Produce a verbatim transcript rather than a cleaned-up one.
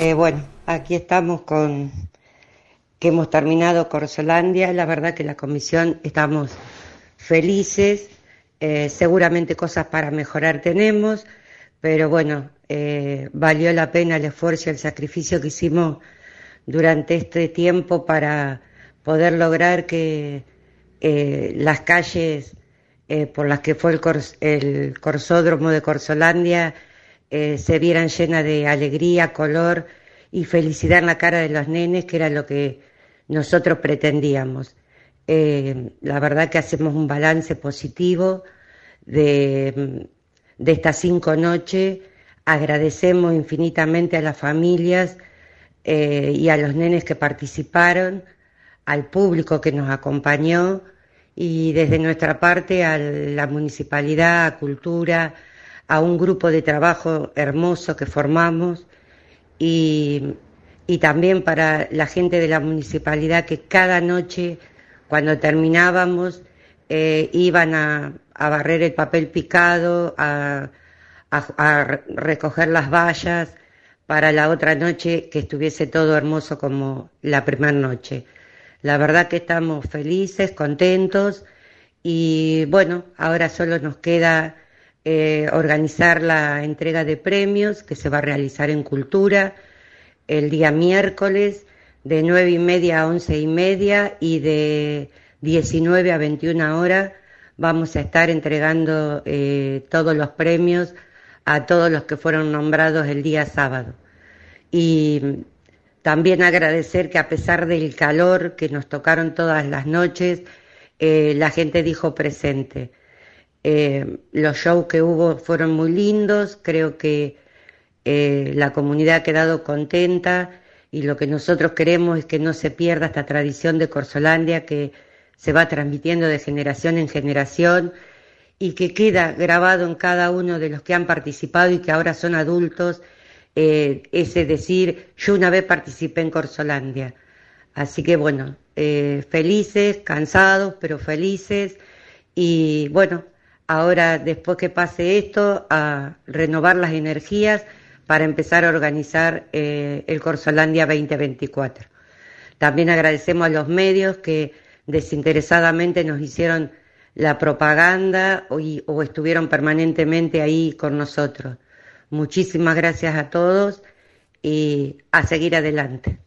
Eh, bueno, aquí estamos con que hemos terminado Corsolandia. La verdad que la comisión estamos felices. Eh, seguramente cosas para mejorar tenemos, pero bueno, eh, valió la pena el esfuerzo y el sacrificio que hicimos durante este tiempo para poder lograr que eh, las calles eh, por las que fue el, cors el corsódromo de Corsolandia eh, se vieran llenas de alegría, color y felicidad en la cara de los nenes, que era lo que nosotros pretendíamos. Eh, la verdad que hacemos un balance positivo de, de estas cinco noches. Agradecemos infinitamente a las familias eh, y a los nenes que participaron, al público que nos acompañó y desde nuestra parte a la municipalidad, a Cultura, a un grupo de trabajo hermoso que formamos y, y también para la gente de la municipalidad que cada noche cuando terminábamos eh, iban a, a barrer el papel picado, a, a, a recoger las vallas para la otra noche que estuviese todo hermoso como la primera noche. La verdad que estamos felices, contentos y bueno, ahora solo nos queda eh, organizar la entrega de premios que se va a realizar en Cultura el día miércoles de nueve y media a once y media y de diecinueve a veintiuna horas vamos a estar entregando eh, todos los premios a todos los que fueron nombrados el día sábado. Y también agradecer que a pesar del calor que nos tocaron todas las noches, eh, la gente dijo presente. Eh, los shows que hubo fueron muy lindos, creo que eh, la comunidad ha quedado contenta y lo que nosotros queremos es que no se pierda esta tradición de Corsolandia que se va transmitiendo de generación en generación y que queda grabado en cada uno de los que han participado y que ahora son adultos. Eh, ese decir, yo una vez participé en Corsolandia. Así que bueno, eh, felices, cansados, pero felices. Y bueno, ahora después que pase esto, a renovar las energías para empezar a organizar eh, el Corsolandia veinte veinticuatro. También agradecemos a los medios que desinteresadamente nos hicieron la propaganda o, o estuvieron permanentemente ahí con nosotros. Muchísimas gracias a todos y a seguir adelante.